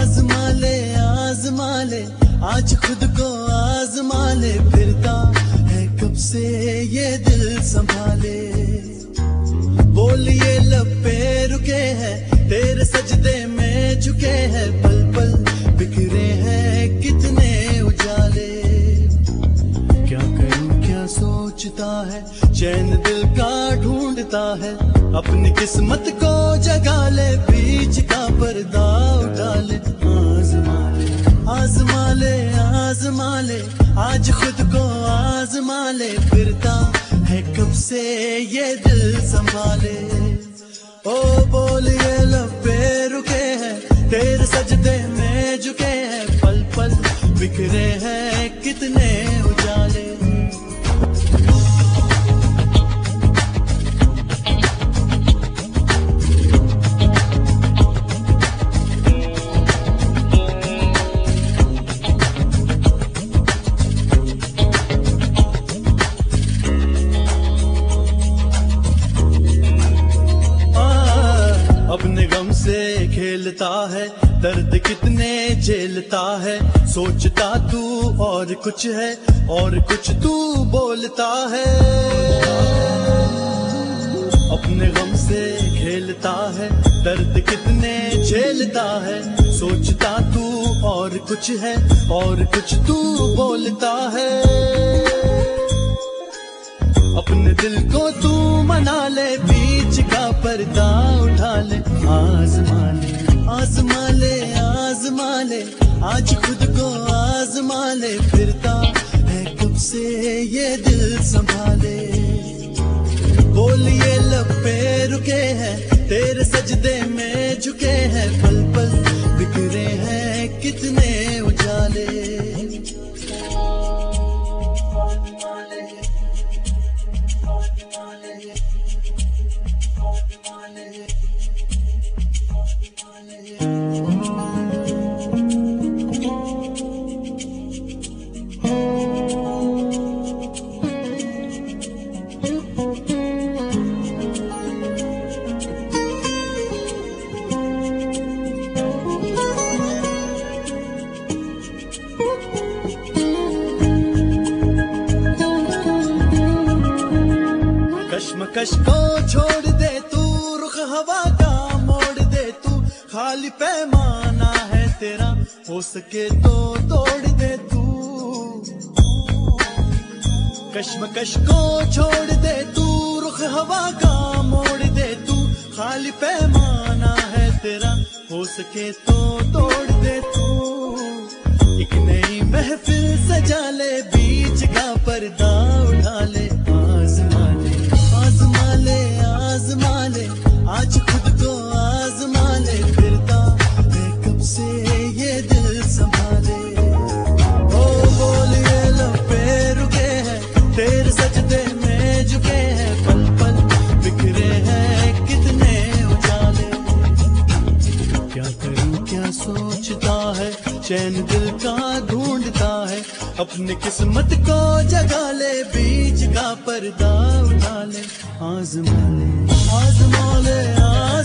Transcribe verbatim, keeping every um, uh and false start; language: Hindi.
आजमा ले आजमा ले आज खुद को आजमा ले, फिरता है कब से ये दिल संभाले। बोलिए लब पे रुके हैं तेरे सजदे में झुके हैं, पल पल बिखरे हैं कितने उजाले। क्या करूं क्या सोचता है चैन दिल का ढूंढता है, अपनी किस्मत को जगा ले बीच का पर्दा उठा ले। आजमा ले आजमा ले आजमा ले आज खुद को आजमा ले, फिरता है कब से ये दिल संभाले। ओ बोलिए लब पे रुके हैं तेरे सजदे में झुके हैं, पल पल बिखरे हैं कितने उजाले। अपने गम से खेलता है दर्द कितने झेलता है, सोचता तू और कुछ है और कुछ तू बोलता है। अपने गम से खेलता है दर्द कितने झेलता है, सोचता तू और कुछ है और कुछ तू बोलता है। अपने दिल को तू मना ले बीच का पर्दा उठा ले। आजमा ले आजमा ले आजमा ले आज खुद को आजमा ले, फिरता है कब से ये दिल संभाले। बोलिए लब पे रुके हैं तेरे सजदे में झुके हैं, पल पल बिखरे हैं कितने उजाले। कश्मकश को छोड़ दे तू, रुख हवा का मोड़ दे तू, खाली पैमाना है तेरा हो सके तो तोड़ दे तू। कश्मकश को छोड़ दे तू, रुख हवा का मोड़ दे तू, खाली पैमाना है तेरा हो सके तो तोड़ दे तू। एक नई महफिल सजा ले बीच का पर्दा उठा ले। आजमा ले आजमा ले आजमा ले आज खुद को आजमा ले, फिरता है कब से ये दिल संभाले। ओ बोलिए लब पे रुके हैं तेरे सजदे में झुके हैं, पल पल बिखरे हैं कितने उजाले। क्या करूं क्या सोचता है चैन दिल का ढूंढता है, अपनी किस्मत को जगा ले बीच का पर्दा उठा ले। आजमा ले आजमा ले आजमा